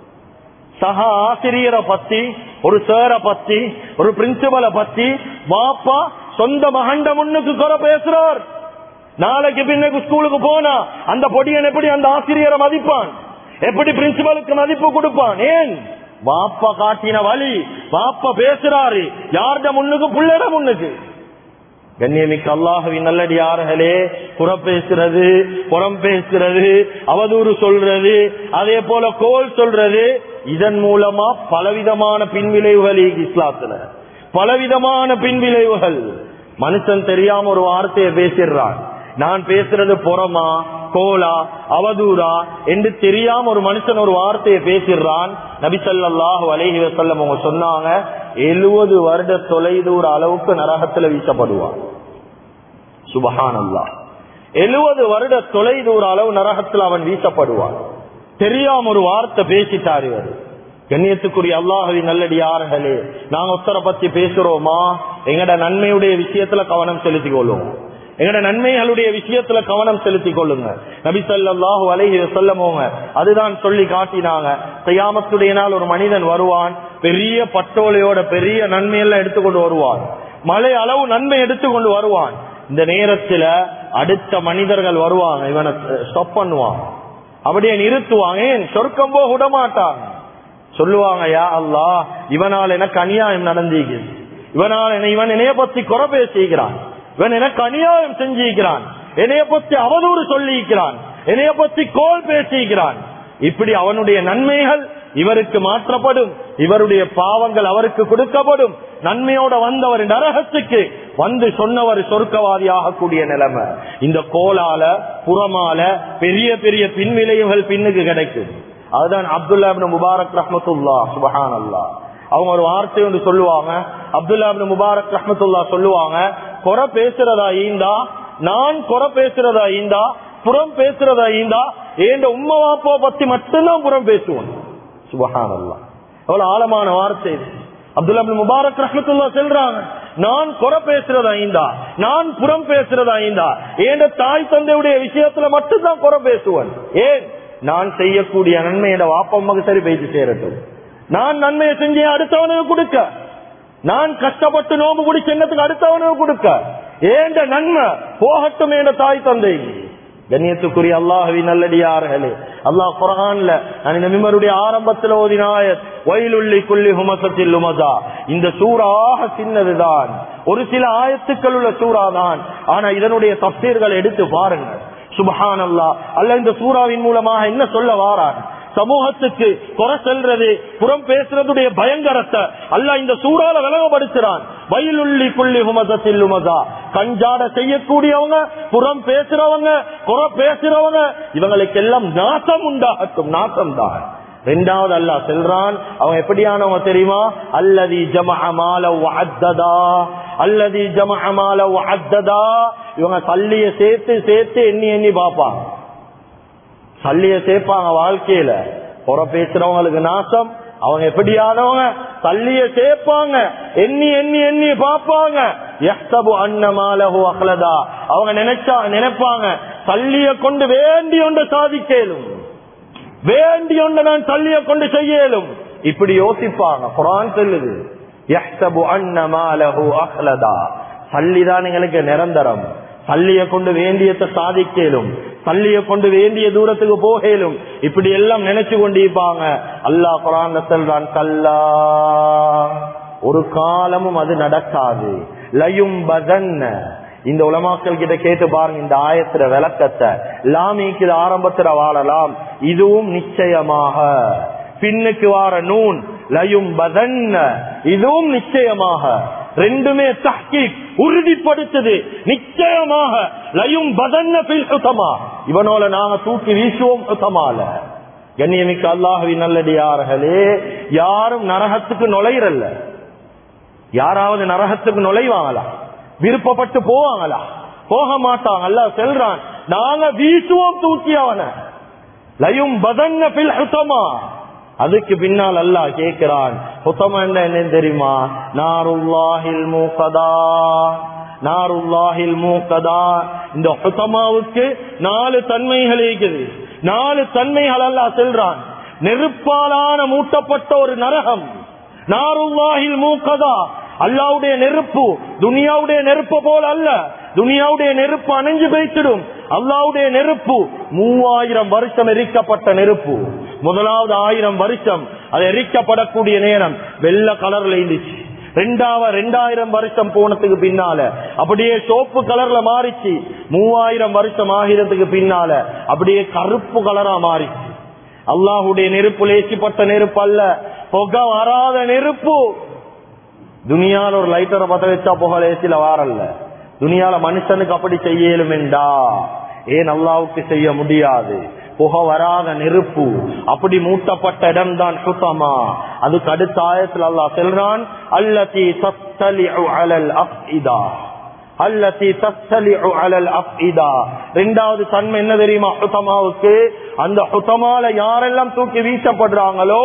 சக ஆசிரியரை பத்தி, ஒரு சேரை பத்தி, ஒரு பிரின்சிபலை பத்தி வாப்பா சொந்த மகண்ட முன்னுக்கு குறை பேசுறார். நாளைக்கு பின்னுக்கு ஸ்கூலுக்கு போனா அந்த பொடியன் எப்படி அந்த ஆசிரியரை மதிப்பான்? எப்படி பிரின்சிபலுக்கு மதிப்பு கொடுப்பான்? ஏன்? வாப்பா காட்டின வழி, வாப்பா பேசுறாரு யார்ட முன்னுக்கு? புள்ளட முன்னுக்கு. கண்ணியமிக்க அல்லாஹ்வின் நல்லடியார்களே, புறம் பேசுறது, புறம் பேசுறது, அவதூறு சொல்றது, அதே போல கோல் சொல்றது, இதன் மூலமா பலவிதமான பின்விளைவுகள் இஸ்லாத்துல, பலவிதமான பின்விளைவுகள். மனுஷன் தெரியாம ஒரு வார்த்தையை பேசிடுறான், நான் பேசுறது புறமா கோலா அவதூறா என்று தெரியாம ஒரு மனுஷன் ஒரு வார்த்தையை பேசிடுறான். நபி ஸல்லல்லாஹு அலைஹி வஸல்லம் அவங்க சொன்னாங்க, எழுபது வருட தொலைதூர அளவுக்கு நரகத்துல வீசப்படுவான். சுபஹானல்லாஹ், எழுபது வருட தொலைதூர அளவு நரகத்தில் அவன் வீசப்படுவான். தெரியாம ஒரு வார்த்தை பேசிட்டாரு. கண்ணியத்துக்குரிய அல்லாஹ்வின் நல்லடியார்களே, நாங்க ஒருத்தரை பத்தி பேசுறோமா, எங்கட நன்மையுடைய விஷயத்துல கவனம் செலுத்திக் கொள்ளும். எங்கட நன்மைகளுடைய விஷயத்துல கவனம் செலுத்திக் கொள்ளுங்க. நபி ஸல்லல்லாஹு அலைஹி வஸல்லம் அதுதான் சொல்லி காட்டினாங்க. கியாமத்துடைய நாள் ஒரு மனிதன் வருவான், பெரிய பட்டோலையோட பெரிய நன்மையெல்லாம் எடுத்துக்கொண்டு வருவான், மலை அளவு நன்மை எடுத்துக்கொண்டு வருவான். இந்த நேரத்துல அடுத்த மனிதர்கள் வருவாங்க, இவனை ஸ்டாப் பண்ணுவாங்க, அப்படியே நிறுத்துவாங்க. ஏன் சொர்க்கம் போக விட மாட்டாங்க. சொல்லுவாங்க, யா அல்லாஹ், இவனால் எனக்கு அநியாயம் நடந்திருக்கு, இவனால் இவன் என்னைய பத்தி குறை பேசிக்கிறான், இவன் எனக்கு அநியாயம் செஞ்சிருக்கிறான், என்னைய பத்தி அவதூறு சொல்லிக்கிறான், என்னைய பத்தி கோல் பேசிக்கிறான். இப்படி அவனுடைய நன்மைகள் இவருக்கு மாற்றப்படும், இவருடைய பாவங்கள் அவருக்கு கொடுக்கப்படும். நன்மையோட வந்தவர் நரகத்துக்கு வந்து சொன்னவர் சொர்க்கவாதியாக கூடிய நிலைமை. இந்த கோலால புறமால பெரிய பெரிய பின்விளைவுகள் பின்னுக்கு கிடைக்கும். அதுதான் அப்துல்லா இப்னு முபாரக் ரஹ்மத்துல்லாஹ் சுப்ஹானல்லாஹ் அவங்க ஒரு வார்த்தை ஒன்று சொல்லுவாங்க. அப்துல்லா இப்னு முபாரக் ரஹ்மத்துல்லாஹ் சொல்லுவாங்க, குறை பேசுறதா ஈந்தா, நான் குறை பேசுறதா ஈந்தா, புறம் பேசுறதா ஈந்தா, ஏண்ட உம்மா வாப்பா பத்தி மட்டும்தான் புறம் பேசுவோம். சுப்ஹானல்லாஹ், எவ்வளவு ஆழமான வார்த்தை. அப்துல்லா இப்னு முபாரக் ரஹ்மத்துல்லாஹ் சொல்றாங்க, நான் குறை பேசுறதா ஈந்தா, நான் புறம் பேசுறதா ஈந்தா, ஏண்ட தாய் தந்தையுடைய விஷயத்துல மட்டும்தான் குறை பேசுவேன். ஏன்? நான் செய்யக்கூடிய நன்மை என் வாப்பம்மாக்கு சரி பேசி சேரட்டும், நான் நன்மையை செஞ்சு அடுத்தவனுக்கு கொடுக்க, நான் கஷ்டப்பட்டு நோம்பு குடி சின்னத்துக்கு அடுத்தவனுக்கு கொடுக்க, ஏண்ட நன்மை போகட்டும் என்ற தாய் தந்தை. கண்ணியத்துக்குரிய அல்லாஹ்வின் நல்லடியார்களே, அல்லாஹ் குர்ஆன்ல அந்த மிம்பருடைய ஆரம்பத்தில் ஓதின ஆயத் வயலுல்லி குல்லி ஹுமஸத்தில் லுமஸா, இந்த சூராக சின்னதுதான், ஒரு சில ஆயத்துக்கள் உள்ள சூரா தான். ஆனா இதனுடைய தஃசீர்களை எடுத்து பாருங்க. சுப்ஹானல்லாஹ், அல்லாஹ் இந்த சூராவின் மூலமாக என்ன சொல்ல வாரான்? சமூகத்துக்கு குறை செல்றது, புறம் பேசுறதுடைய பயங்கரத்தை அல்லாஹ் இந்த சூறால விளங்கப்படுத்துறான். வயலுல்லி குல்லி ஹுமஸத்தில் லுமஸா, கஞ்சாட செய்யக்கூடியவங்க, புறம் பேசுறவங்க, குறை பேசுறவங்க, இவங்களுக்கு எல்லாம் நாசம் உண்டாகட்டும், நாசம் தான். ரெண்டாவது அல்லாஹ் சொல்றான், அவங்க எப்படியானவங்க தெரியுமா? அல்லதி ஜமஅ மால வஅத்ததா, அல்லதி ஜமஅ மால வஅத்ததா, இவங்க சல்லிய சேர்த்து சேர்த்து எண்ணி எண்ணி பாப்பாங்க, சல்லிய சேர்ப்பாங்க வாழ்க்கையில. குறை பேசுறவங்களுக்கு நாசம். அவங்க எப்படியானவங்க? சல்லிய சேர்ப்பாங்க, எண்ணி எண்ணி எண்ணி பாப்பாங்க. யஹ்சபு அன்ன மாலஹு அக்லதா, அவங்க நினைச்சா நினைப்பாங்க சல்லிய கொண்டு வேண்டி ஒன்று சாதிக்கலும், வேண்டி ஒன்று நான் சல்லிய கொண்டு செய்யலும், இப்படி யோசிப்பாங்க. குர்ஆன் சொல்லுது, யஹ்சபு அன்ன மாலஹு அக்லதா, சல்லிதான் எங்களுக்கு நிரந்தரம், சல்லிய கொண்டு வேண்டியத்தை சாதிக்கலும், சல்லிய கொண்டு வேண்டிய தூரத்துக்கு போகலும், இப்படி எல்லாம் நினைச்சு கொண்டிருப்பாங்க. அல்லாஹ் குர்ஆன்ல சொல்றான், கல்லா, ஒரு காலமும் அது நடக்காது. லயும் பதன்ன, இந்த உலமாக்கள் கிட்ட கேட்டு பாருங்க இந்த ஆயத்துல விளக்கத்தை. லாமிக்கு ஆரம்பத்துல வாழலாம், இதுவும் நிச்சயமாக. பின்னுக்கு வார நூன் லயும் பதன்ன, இதுவும் நிச்சயமாக. ரெண்டுமே தஹ்கீக், உறுதிப்படுத்துது. நிச்சயமாக லயும் பதன்ன பில் ஹுதமா, இவனோல நாங்க தூக்கி வீசுவோம் ஹுதமால. கண்ணியமிக்க அல்லாஹ்வின் நல்லடியார்களே, யாரும் நரகத்துக்கு நுழையிறல்ல. யாராவது நரகத்துக்கு நுழைவாங்களா? விருப்பப்பட்டு போவாங்களா? போக மாட்டாங்க. அல்லாஹ் சொல்றான், நாங்க வீசுவோம் தூக்கி அவன. லயும் பதன்ன பில் ஹுதமா. அதுக்கு பின்னால் அல்லாஹ் கேட்கிறான், ஹுதமா என்ன தெரியுமா? நாருல்லாஹில் மூகதா, நாருல்லாஹில் மூகதா. இந்த ஹுதமாவுக்கு நாலு தன்மைகள் இருக்குது. நாலு தன்மைகள் அல்லாஹ் சொல்றான். நெருப்பாலான மூட்டப்பட்ட ஒரு நரகம், நாருல்லாஹில் மூகதா. அல்லாவுடைய நெருப்பு துனியாவுடைய நெருப்பு போல அல்ல. துனியாவுடைய நெருப்பு அணைஞ்சு போய்த்திடும். அல்லாவுடைய நெருப்பு மூவாயிரம் வருஷம் எரிக்கப்பட்ட நெருப்பு. முதலாவது ஆயிரம் வருஷம் அது எரிக்கப்படக்கூடிய நேரம் வெள்ளை கலர்ல இருந்துச்சு. ரெண்டாவது ரெண்டாயிரம் வருஷம் போனதுக்கு பின்னால அப்படியே சோப்பு கலர்ல மாறிச்சு. மூவாயிரம் வருஷம் ஆகிறதுக்கு பின்னால அப்படியே கருப்பு கலரா மாறிச்சு. அல்லாஹுடைய நெருப்பு லேசிப்பட்ட நெருப்பு அல்ல, புகை வராத நெருப்பு. துனியால ஒரு லைட்டரை பத்த வச்சா புகை லேசில வாரல்ல. துனியால மனுஷனுக்கு அப்படி செய்யலும் என்றா ஏன் அல்லாவுக்கு செய்ய முடியாது? புகை வராத நெருப்பு, அப்படி மூட்டப்பட்ட இடம் தான் ஹுதமா. அதுக்கு அடுத்த ஆயத்தில் அல்லாஹ் சொல்றான், அல்லதி தஸ்தலிஉ அலல் அஃஇதா, அல்லதி தஸ்தலிஉ அலல் அஃஇதா. இரண்டாவது தன்மை என்ன தெரியுமா ஹுதமாவுக்கு? அந்த ஹுதமால யாரெல்லாம் தூக்கி வீசப்படுறாங்களோ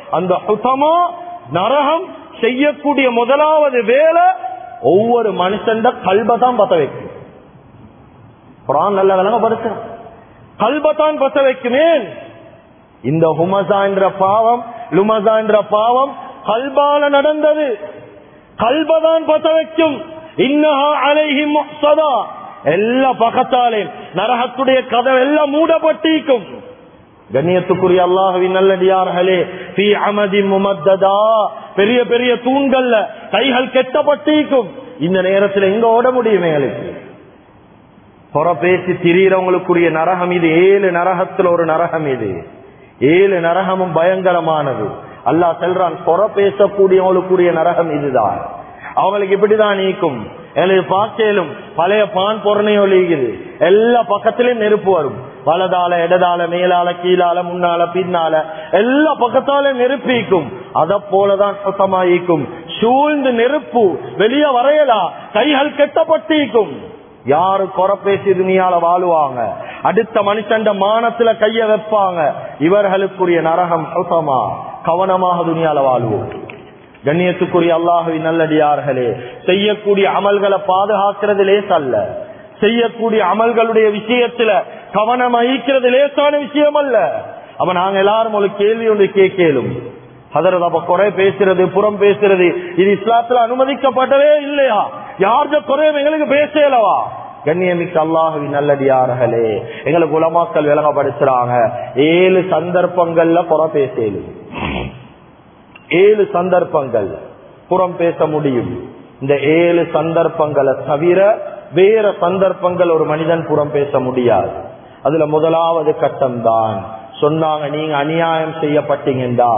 அந்த ஹுதமா நரகம் செய்யக்கூடிய முதலாவது வேலை ஒவ்வொரு மனுஷன் கல்பதான் பத்த வைக்கும். குர்ஆன் நல்ல விளங்கப்படுத்த கல்பத்தான் பத்த வைக்குமே. இந்த ஹுமசா என்ற பாவம், லுமசா என்ற பாவம் கல்பால நடந்தது. கல்பதான் பத்த வைக்கும். இன்னஹா அலைஹிம் முஹ்ஸதா, எல்லா பக்கத்தாலே நரகத்துடைய கதவு எல்லாம் மூடப்பட்டிருக்கும். கண்ணியத்துக்குரிய அல்லாஹ்வின் நல்லடியார்களே, ஃபீ அமதின் முமத்ததா, பெரிய பெரிய தூண்கள்ல கைகள் கெட்டப்பட்டிருக்கும். இந்த நேரத்தில் எங்க ஓட முடியும்? எங்களுக்கு புற பேசி திரியறவங்களுக்குரிய நரகம் இது. ஏழு நரகத்துல ஒரு நரகம் இது. ஏழு நரகமும் பயங்கரமானது. அல்லாஹ் சொல்றான், புற பேசக்கூடியவங்களுக்குரிய நரகம் இதுதான். அவங்களுக்கு இப்படிதான் நீக்கும். எனக்கு பார்க்கலும் பழைய பான் பொருணையோ லீகுது. எல்லா பக்கத்திலும் நெருப்பு வரும். வலதால, இடதால, மேலால, கீழால, முன்னால, பின்னால எல்லா பக்கத்தாலும் நெருப்பிக்கும். அத போலதான் சுத்தமாயிக்கும். சூழ்ந்து நெருப்பு வெளியே வரையலா, கைகள் கெட்டப்பட்டிருக்கும். யாரு குறை பேசி துணியால வாழுவாங்க, அடுத்த மனுஷன் மானத்துல கைய வைப்பாங்க. இவர்களுக்குரிய நரகம் சுத்தமா. கவனமாக துணியால வாழுவோம். கண்ணியத்துக்குரிய அல்லாஹ்வின் நல்லடியார்களே, செய்யக்கூடிய அமல்களை பாதுகாக்கிறது லேசல்ல. செய்யக்கூடிய அமல்களுடைய விஷயத்துல கவனம் அளிக்கிறது லேசான விஷயம் அல்ல. அப்ப நாங்க எல்லாரும் ஒரு கேள்வி ஒன்று கேட்கலும், ஹதரத் அப்ப குறை பேசுறது, புறம் பேசுறது, இது இஸ்லாத்துல அனுமதிக்கப்பட்டவே இல்லையா? யார்த குறையும் எங்களுக்கு பேசலவா? கண்ணியமிக்க அல்லாஹ்வின் நல்லடியார்களே, எங்களுக்கு உலமாக்கள் விளங்கப்படுத்துறாங்க, ஏழு சந்தர்ப்பங்கள்ல குறை பேசலும். ஏழு சந்தர்ப்பங்கள் புறம் பேச முடியும். இந்த ஏழு சந்தர்ப்பங்களை தவிர வேற சந்தர்ப்பங்கள் ஒரு மனிதன் புறம் பேச முடியாது. அதுல முதலாவது கட்டம் தான் சொன்னாங்க, நீங்க அநியாயம் செய்யப்பட்டீங்கடா,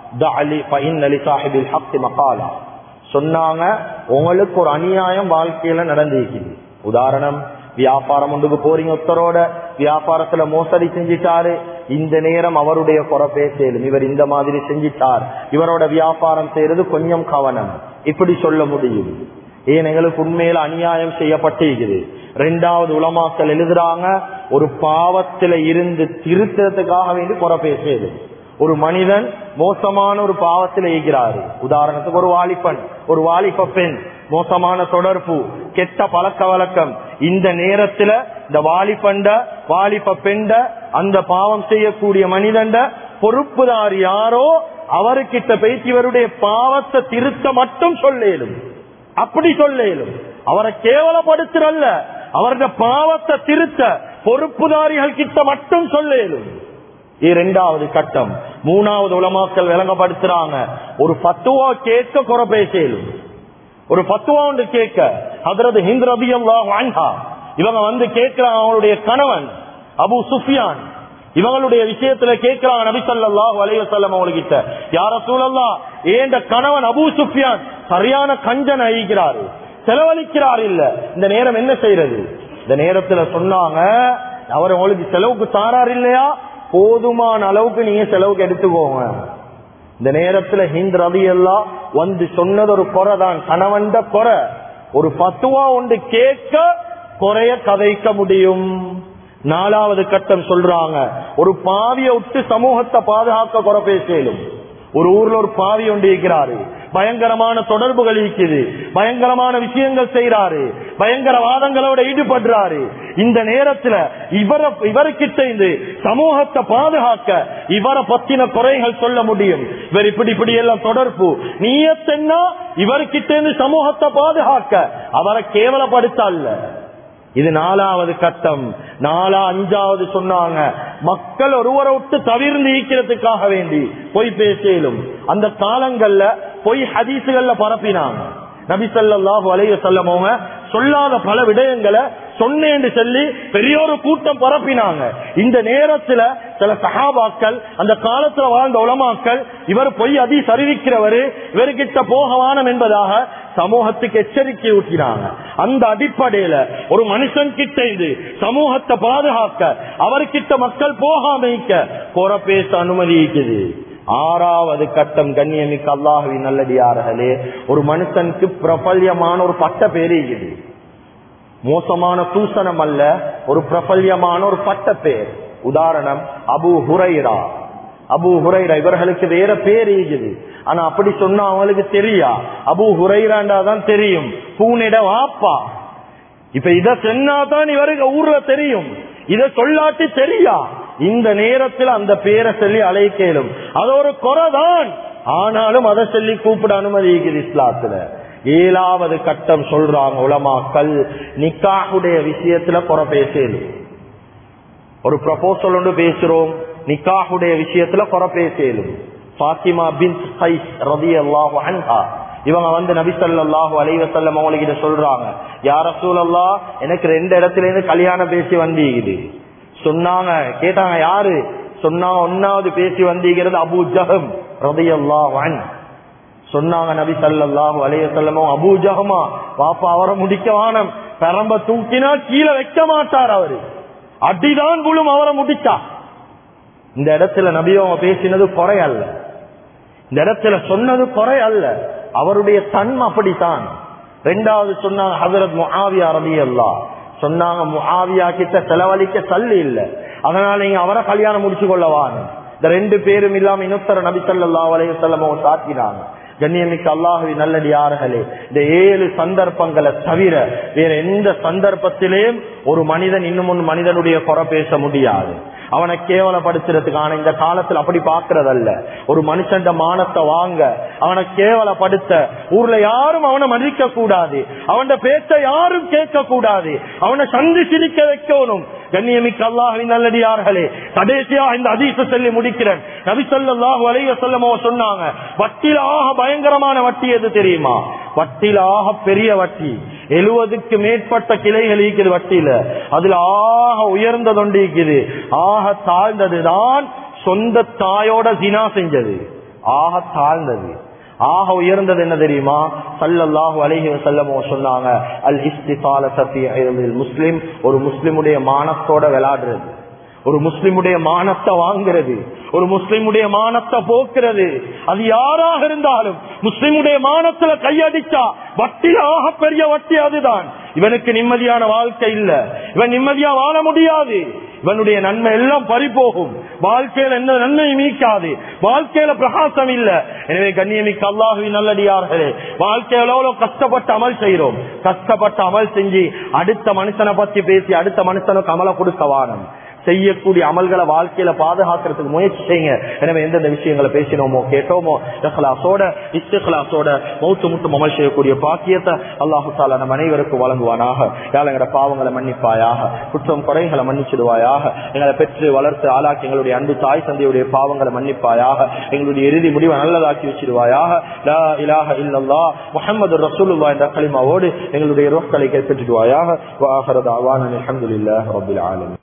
சொன்னாங்க உங்களுக்கு ஒரு அநியாயம் வாழ்க்கையில நடந்திருக்குது. உதாரணம், வியாபாரம் ஒன்றுக்கு போறீங்க, ஒருத்தரோட வியாபாரத்துல மோசடி செஞ்சிட்டாரு. இந்த நேரம் அவருடைய குறை பேசலும், இவர் இந்த மாதிரி செஞ்சிட்டார், இவரோட வியாபாரம் செய்யறது கொஞ்சம் கவனம், இப்படி சொல்ல முடியும். ஏன் எங்களுக்கு உண்மையில அநியாயம் செய்யப்பட்டிருக்குது. ரெண்டாவது உலமாக்கள் எழுதுறாங்க, ஒரு பாவத்தில இருந்து திருத்தத்துக்காக வேண்டி குறை பேசுது. ஒரு மனிதன் மோசமான ஒரு பாவத்தில் ஈகிறாரு. உதாரணத்துக்கு ஒரு வாலிபன், ஒரு வாலிப பெண், மோசமான தொடர்பு, கெட்ட பழக்க வழக்கம். இந்த நேரத்துல இந்த வாலிபண்ட வாலிப பெண்ட அந்த பாவம் செய்யக்கூடிய மனிதண்ட பொறுப்புதார் யாரோ அவருக்கிட்ட பேசி இவருடைய பாவத்தை திருத்த மட்டும் சொல்லேலும். அப்படி சொல்லேலும், அவரை கேவலப்படுத்துறல்ல, அவருடைய பாவத்தை திருத்த பொறுப்புதாரிகள் கிட்ட மட்டும் சொல்லேலும். இரண்டாவது கட்டம். மூணாவது உலமாக்கள் விளங்கப்படுத்துறாங்க, ஒரு பத்துவா கேட்க குறை பேசலும். ஒரு பத்துவா ஒன்று கேட்க ஹஜ்ரத் ஹிந்த் ரலியல்லாஹு அன்ஹா இவங்க வந்து கேட்கிறாங்க, அவங்களுடைய கணவன் அபூ சுஃபியான் இவங்களுடைய விஷயத்துல கேட்கிறாங்க நபி ஸல்லல்லாஹு அலைஹி வஸல்லம் அவங்ககிட்ட, யா ரசூலல்லாஹ், ஏண்ட கணவன் அபூ சுஃபியான் சரியான கஞ்சன் ஆகிக்கிறாரு, செலவழிக்கிறார் இல்ல, இந்த நேரம் என்ன செய்யறது? இந்த நேரத்துல சொன்னாங்க, அவர் உங்களுக்கு செலவுக்கு தாரார் இல்லையா, போதுமான அளவுக்கு நீங்க செலவுக்கு எடுத்துக்கோங்க. இந்த நேரத்துல ஹிந்த் ரலியல்லாஹு வந்து சொன்னது ஒரு குறை தான், கணவன் குறை. ஒரு பத்துவா ஒன்று கேட்க குறைய கதைக்க முடியும். நாலாவது கட்டம் சொல்றாங்க, ஒரு பாவியை விட்டு சமூகத்தை பாதுகாக்க குறை பேசலும். ஒரு ஊர்ல ஒரு பாவி ஒன்று இருக்கிறாரு, பயங்கரமான தொடர்புகள் இருக்குது, பயங்கரமான விஷயங்கள் செய்யறாரு, பயங்கரவாதங்களோட ஈடுபடுறாரு. இந்த நேரத்துல இவர இவருக்கிட்ட இருந்து சமூகத்தை பாதுகாக்க இவரை பத்தின குறைகள் சொல்ல முடியும். இவர் இப்படி இப்படி எல்லாம் தொடர்பு நீயத்தென்னா இவருக்கிட்ட இருந்து சமூகத்தை பாதுகாக்க, அவரை கேவலப்படுத்தல்ல. இது நாலாவது கட்டம். நாலா அஞ்சாவது சொன்னாங்க, மக்கள் ஒருவரை விட்டு தவிர்ந்து ஈக்கிறதுக்காக வேண்டி பொய் பேசலும். அந்த காலங்கள்ல பொய் ஹதீசுகள்ல பரப்பினாங்க. நபி ஸல்லல்லாஹு அலைஹி வஸல்லம் அவங்க சொல்லாத பல விடயங்களை சொன்னேன்னு சொல்லி பெரிய ஒரு கூட்டம் பரப்பினாங்க. இந்த நேரத்துல சில சஹாபாக்கள், அந்த காலத்துல வாழ்ந்த உலமாக்கள், இவர் பொய் ஹதீஸ் அறிவிக்கிறவரு, இவர்கிட்ட போகவானம் என்பதாக சமூகத்துக்கு எச்சரிக்கை ஊட்டினாங்க. அந்த அடிப்படையில ஒரு மனுஷன் கிட்ட இருந்து சமூகத்தை பாதுகாக்க, அவர்கிட்ட மக்கள் போகாமைக்க குறை பேச அனுமதி இருக்குது. ஆறாவது கட்டம், கண்ணியமிக்க அல்லாஹ்வின் நல்லடியார்களே, ஒரு மனுஷனுக்கு பிரபல்யமான ஒரு பட்ட பேரு இருக்குது. மோசமான தூசணம் அல்ல, ஒரு பிரபல்யமான ஒரு பட்ட பேர். உதாரணம், அபூ ஹுரைரா. அபூ ஹுரைரா. இவர்களுக்கு வேற பேர் இருக்குது, ஆனா அப்படி சொன்னா அவங்களுக்கு தெரியா, அபூ ஹுரைராண்டாதான் தெரியும், பூனெட வாப்பா. இப்ப இத சொன்னாதான் இவருக்கு ஊர்ல தெரியும், இத சொல்லாட்டி தெரியா. இந்த நேரத்தில் அந்த பேரை சொல்லி அழைக்கலும், அது ஒரு குறைதான். ஆனாலும் அதை சொல்லி கூப்பிட அனுமதி இருக்குது இஸ்லாத்துல. ஏழாவது கட்டம் சொல்றாங்க உலமாக்கள், நிக்காஹுடைய விஷயத்துல குறை பேசலும். ஒரு ப்ரொபோசல் ஒன்று பேசுறோம், நிக்காஹுடைய விஷயத்துல குறை பேசலும். ஃபாத்திமா பின்த் கைஸ் ரலியல்லாஹு அன்ஹா இவங்க வந்து நபி ஸல்லல்லாஹு அலைஹி வஸல்லம் அவங்களுக்கு சொல்றாங்க, யா ரசூலல்லாஹ், எனக்கு ரெண்டு இடத்துல இருந்து கல்யாணம் பேசி வந்தீங்குது சொன்னாங்க. கேட்டாங்க யாரு சொன்னாங்க, ஒன்னாவது பேசி வந்தீங்கிறது அபூ ஜஹம் ரலியல்லாஹு அன்ஹு சொன்னாங்க. நபி ஸல்லல்லாஹு அலைஹி வஸல்லம், அபூ ஜஹமா பாப்பா அவரை முடிக்க வானம், பெரம்ப தூக்கினா கீழே வைக்க மாட்டார், அவரு அடிதான் குழும் அவரை முடிச்சா. இந்த இடத்துல நபி அவங்க பேசினது குறை அல்ல, இந்த இடத்துல சொன்னது குறை அல்ல, அவருடைய தன்மை அப்படித்தான். ரெண்டாவது சொன்னாங்க ஹஜ்ரத் முஆவியா ரலியல்லாஹு சொன்னாங்க, முஆவியா கிட்ட செலவழிக்க சல்லி இல்ல, அதனால நீங்க அவரை கல்யாணம் முடிச்சு கொள்ளவான். இந்த ரெண்டு பேரும் இல்லாம இன்னொருத்தர நபி ஸல்லல்லாஹு அலைஹி வஸல்லம் அவங்க சாத்தினாங்க. கண்ணியமிக்க அல்லாஹ்வின் நல்லடியார்களே, இந்த ஏழு சந்தர்ப்பங்களை தவிர வேற எந்த சந்தர்ப்பத்திலேயும் ஒரு மனிதன் இன்னும் ஒரு மனிதனுடைய குறை பேச முடியாது, அவனை கேவலப்படுத்துறதுக்கான இந்த காலத்துல அப்படி பாக்குறதல்ல. ஒரு மனுஷன் மானத்தை வாங்க அவனை கேவலப்படுத்த ஊர்ல யாரும் அவனை மதிக்க கூடாது, அவன் பேச்ச யாரும் கேட்க கூடாது, அவனை சந்தி சிரிக்க வைக்கணும். கண்ணியமிக்க அல்லாஹ்வின் நல்லடியார்களே, கடைசியா இந்த ஹதீஸை சொல்லி முடிக்கிறேன். நபி ஸல்லல்லாஹு அலைஹி வஸல்லம் சொன்னாங்க, வட்டில ஆக பயங்கரமான வட்டி எது தெரியுமா? வட்டில ஆக பெரிய வட்டி, எழுபதுக்கு மேற்பட்ட கிளைகள் இருக்குது வட்டியில, அதுல ஆக உயர்ந்தது ஒன்று இருக்குது, ஆக தாழ்ந்ததுதான் சொந்த தாயோட ஜினா செஞ்சது. ஆக தாழ்ந்தது, ஆக உயர்ந்தது என்ன தெரியுமா? ஸல்லல்லாஹு அலைஹி வஸல்லம் சொன்னாங்க, அல் இஸ்திஃபாலத்து ஃபீ இர்தில் முஸ்லிம், ஒரு முஸ்லிமுடைய மானத்தோட விளையாடுறது, ஒரு முஸ்லிமுடைய மானத்தை வாங்குறது, ஒரு முஸ்லிமுடைய மானத்தை போக்குறது, அது யாராக இருந்தாலும் முஸ்லிமுடைய மானத்துல கையடிச்சா வட்டியாக பெரிய வட்டி அதுதான். இவனுக்கு நிம்மதியான வாழ்க்கை இல்ல, இவன் நிம்மதியா வாழ முடியாது, இவனுடைய நன்மை எல்லாம் பறிபோகும், வாழ்க்கையில எந்த நன்மை மீக்காது, வாழ்க்கையில பிரகாசம் இல்ல. எனவே கண்ணியமிக்க அல்லாஹ்வின் நல்லடியார்களே, வாழ்க்கையில எவ்வளவு கஷ்டப்பட்டு அமல் செய்யறோம், கஷ்டப்பட்டு அமல் செஞ்சு அடுத்த மனுஷனை பத்தி பேசி அடுத்த மனுஷனுக்கு அமல கொடுக்க வானம், செய்யக்கூடிய அமல்களை வாழ்க்கையில பாதுகாக்கிறதுக்கு முயற்சி செய்யுங்க. எனவே எந்தெந்த விஷயங்களை பேசினோமோ கேட்டோமோ இஹ்லாஸோட இஸ்திக்லாஸோட மௌத்து முட்டும் அமல் செய்யக்கூடிய பாக்கியத்தை அல்லாஹு தஆலா நம் அனைவருக்கும் வழங்குவானாக. யாழ் எங்களோட பாவங்களை மன்னிப்பாயாக, குற்றம் குறைகளை மன்னிச்சிடுவாயாக, எங்களை பெற்று வளர்த்து ஆளாக்கி எங்களுடைய அன்பு தாய் தந்தையுடைய பாவங்களை மன்னிப்பாயாக, எங்களுடைய இறுதி முடிவை நல்லதாக்கி வச்சிடுவாயாக. லா இலாஹ இல்லல்லாஹ் முஹம்மது ரசூலுல்லாஹ் என்ற கலிமாவோடு எங்களுடைய ரூஹ்களை கைப்பற்றிடுவாயாக. வ ஆகிரு தஅவானா அல்ஹம்துலில்லாஹி ரப்பில் ஆலமீன்.